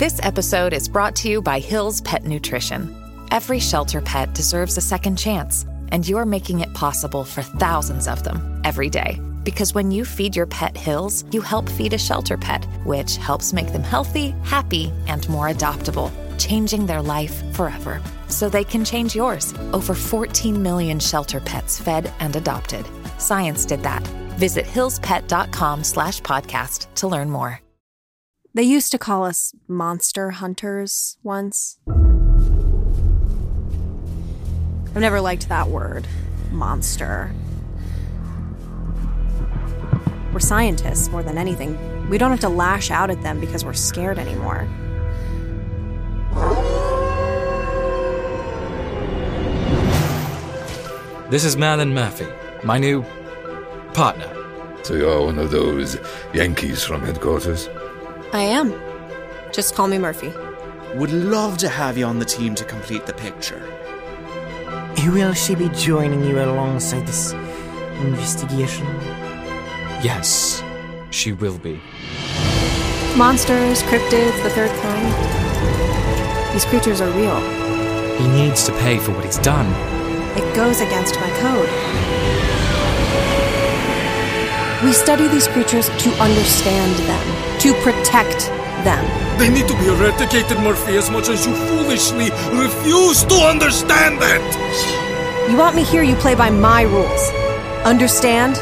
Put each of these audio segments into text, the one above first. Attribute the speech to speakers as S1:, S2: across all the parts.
S1: This episode is brought to you by Hill's Pet Nutrition. Every shelter pet deserves a second chance, and you're making it possible for thousands of them every day. Because when you feed your pet Hill's, you help feed a shelter pet, which helps make them healthy, happy, and more adoptable, changing their life forever. So they can change yours. Over 14 million shelter pets fed and adopted. Science did that. Visit hillspet.com/podcast to learn more.
S2: They used to call us monster hunters once. I've never liked that word, monster. We're scientists more than anything. We don't have to lash out at them because we're scared anymore.
S3: This is Merlin Murphy, my new partner.
S4: So you're one of those Yankees from headquarters?
S2: I am. Just call me Murphy.
S5: Would love to have you on the team to complete the picture.
S6: Will she be joining you alongside this investigation?
S3: Yes, she will be.
S2: Monsters, cryptids, the third kind. These creatures are real.
S3: He needs to pay for what he's done.
S2: It goes against my code. We study these creatures to understand them, to protect them.
S7: They need to be eradicated, Murphy, as much as you foolishly refuse to understand it!
S2: You want me here, you play by my rules. Understand?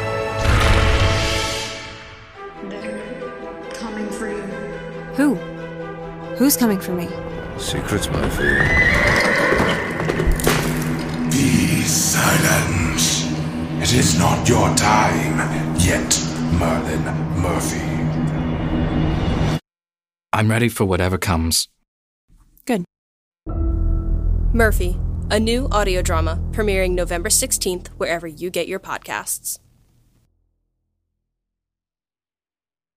S8: They're coming for you.
S2: Who? Who's coming for me?
S4: Secrets, Murphy.
S9: Be silent. It is not your time yet, Merlin Murphy.
S3: I'm ready for whatever comes.
S2: Good.
S10: Murphy, a new audio drama premiering November 16th wherever you get your podcasts.